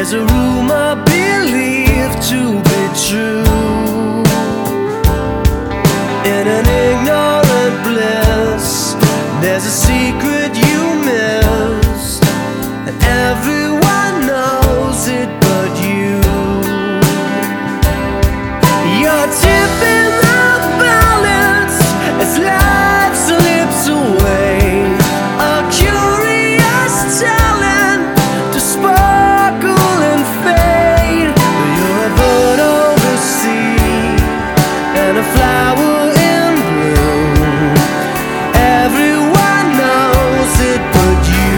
There's a rumor believed to be true. In an ignorant bliss, there's a secret you missed, and everyone knows it but you. You're tipping the balance as life slips away, a curious talent to sparkle and fade. You're a bird on the sea and a flower in bloom. Everyone knows it but you.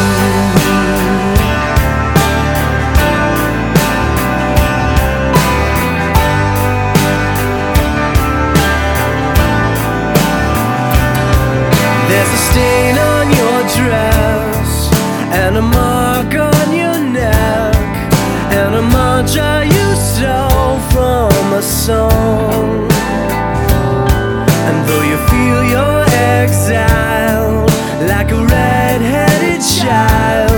There's a stain on your dress and a mark on your neck, and a mantra you stole from a song. And though you feel you're exiled like a red-headed child,